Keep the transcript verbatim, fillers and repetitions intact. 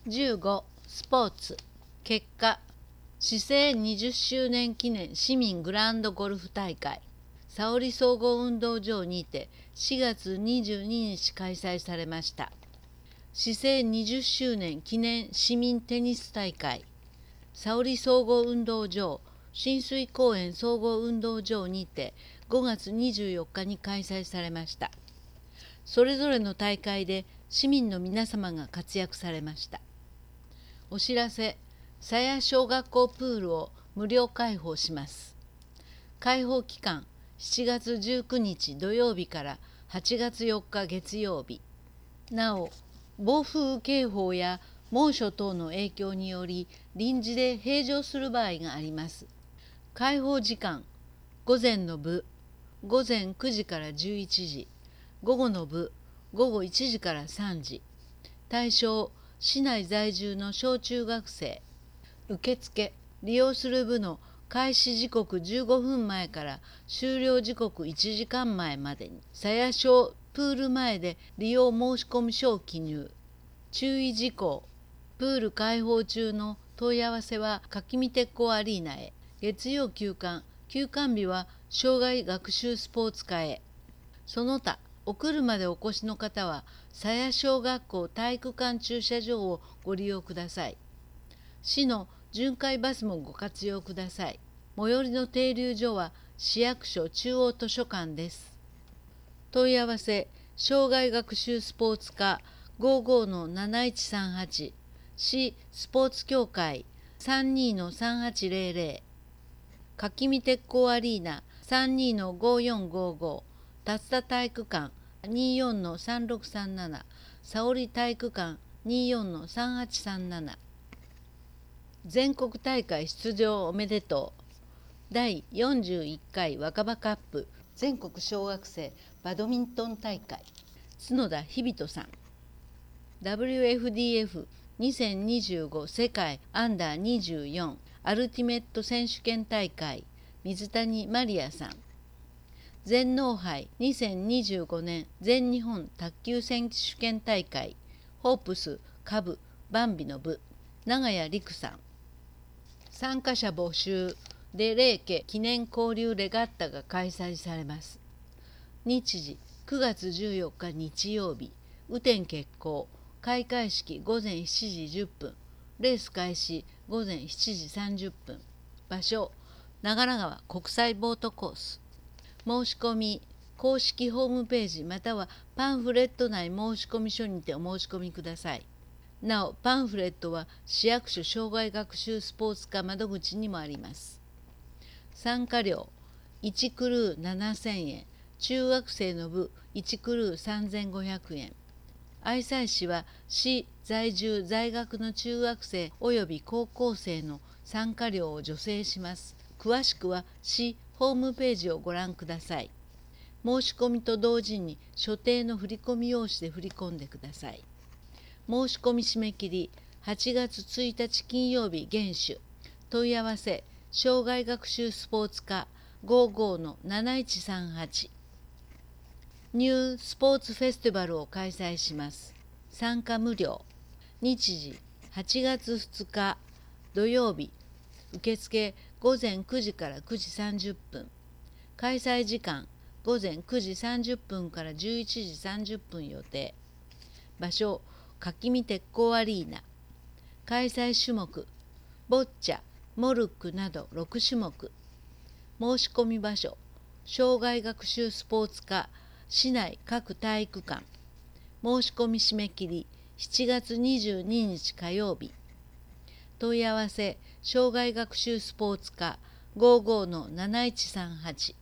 じゅうごスポーツ結果市政にじゅっしゅうねん記念市民グランドゴルフ大会沙織総合運動場にてしがつにじゅうににち開催されました。市政にじゅっしゅうねん記念市民テニス大会沙織総合運動場親水公園総合運動場にてごがつにじゅうよっかに開催されました。それぞれの大会で市民の皆様が活躍されました。お知らせ、鞘谷小学校プールを無料開放します。開放期間しちがつじゅうくにち土曜日からはちがつよっか月曜日。なお、暴風警報や猛暑等の影響により臨時で閉場する場合があります。開放時間、午前の部、午前くじからじゅういちじ、午後の部、午後いちじからさんじ。対象、市内在住の小中学生。受付、利用する部の開始時刻じゅうごふんまえから終了時刻いちじかんまえまでに、鞘谷小プール前で利用申込書を記入。注意事項、プール開放中の問い合わせは柿見鉄工アリーナへ。月曜休館、休館日は障害学習スポーツ課へ。その他、お車でお越しの方は鞘谷小学校体育館駐車場をご利用ください。市の巡回バスもご活用ください。最寄りの停留所は市役所中央図書館です。問い合わせ、障害学習スポーツ課 ごじゅうごのなないちさんはち、市スポーツ協会 さんじゅうにのさんはちぜろぜろ、柿見鉄工アリーナ さんじゅうにのごよんごご、竜田体育館 にじゅうよんのさんろくさんなな、沙織体育館 にじゅうよんのさんはちさんなな。全国大会出場おめでとう。だいよんじゅういっかい若葉カップ全国小学生バドミントン大会角田日比人さん。 ダブリューエフディーエフにせんにじゅうご 世界アンダーにじゅうよんアルティメット選手権大会水谷マリアさん。全農杯にせんにじゅうごねん全日本卓球選手権大会ホープス下部バンビの部長谷陸さん。参加者募集で霊家記念交流レガッタが開催されます。日時くがつじゅうよっか日曜日、雨天決行、開会式ごぜんしちじじゅっぷん、レース開始ごぜんしちじさんじゅっぷん。場所、長良川国際ボートコース。申し込み、公式ホームページまたはパンフレット内申し込み書にてお申し込みください。なお、パンフレットは市役所障害学習スポーツ課窓口にもあります。参加料、いちクルーななせんえん、中学生の部いちクルーさんぜんごひゃくえん。愛西市は市在住在学の中学生及び高校生の参加料を助成します。詳しくは市ホームページをご覧ください。申し込みと同時に所定の振込用紙で振り込んでください。申し込み締め切りはちがつついたち金曜日厳守。問い合わせ障害学習スポーツ課 ごじゅうごのなないちさんはち。ニュースポーツフェスティバルを開催します。参加無料。日時はちがつふつか土曜日、受付ごぜんくじからくじさんじゅっぷん。開催時間ごぜんくじさんじゅっぷんからじゅういちじさんじゅっぷん予定。場所、柿見鉄工アリーナ。開催種目、ボッチャ、モルックなどろくしゅもく。申し込み場所、障害学習スポーツ課、市内各体育館。申し込み締め切りしちがつにじゅうににち火曜日。問い合わせ、障害学習スポーツ課 ごじゅうごのなないちさんはち。